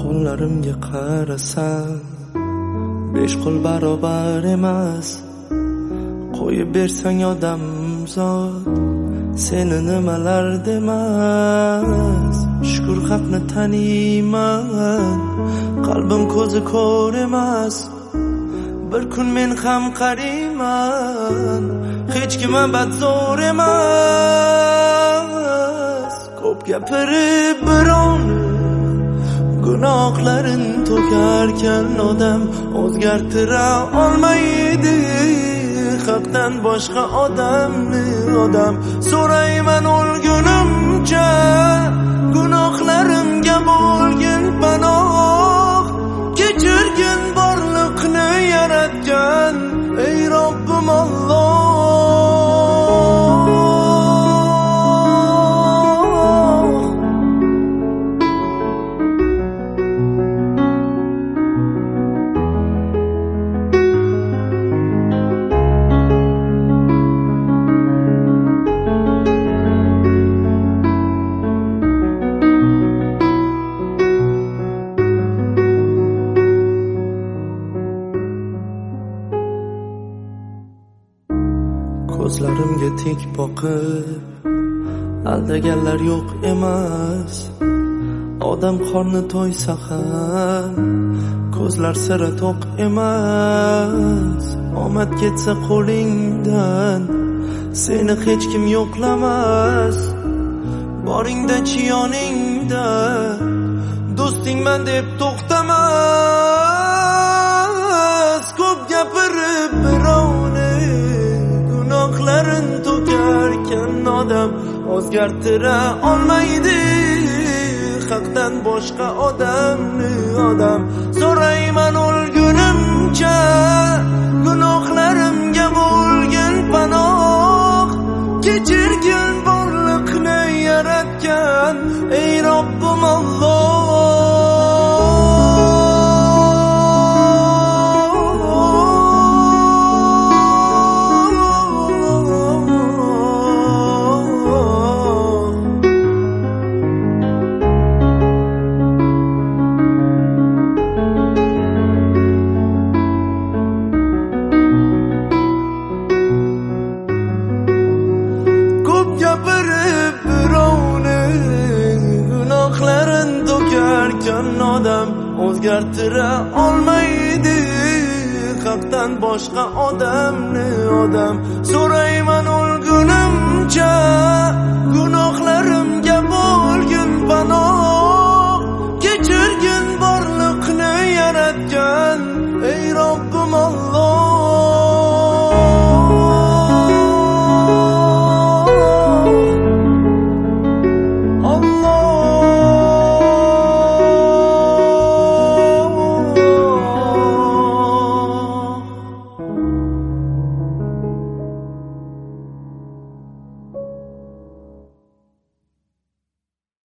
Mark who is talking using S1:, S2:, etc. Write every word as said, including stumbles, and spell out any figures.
S1: qo'llarimga qarasam besh qo'l barobar emas. Qo'yib bersang odam zot seni nimalar demas. Shukr haqni taniyman, qalbim ko'zi ko'r emas. Bir kun men ham qariyman, hech kim abad zo'r emas. Ko'p gapirib birovni gunohlarin to'karkan odam o'zgartira olmaydi haqdan boshqa odamni. Odam so'rayman o'lgunimcha gunohlarimga bo'lgin panoh. Kechirgin borliqni yaratgan ey Robbim Alloh. Ko'zlarimga tik boqib aldaganlar yo'q emas. Odam qorni to'ysa ham ko'zlar sira to'q emas. Omad ketsa qo'lingdan seni hech kim yo'qlamas. Boringda-chi yoningda do'stingman deb to'xtamas. Ko'p gapirib birovni gunohlarin to'karkan odam o'zgartira olmaydi haqdan boshqa odamni. Odam so'rayman o'lgunimcha gunohlarimga bo'lgin panoh. Kechirgin borliqni yaratgan ey Robbim Alloh. Gapirib birovni gunohlarin to'karkan odam o'zgartira olmaydi haqdan boshqa odamni. Odam so'rayman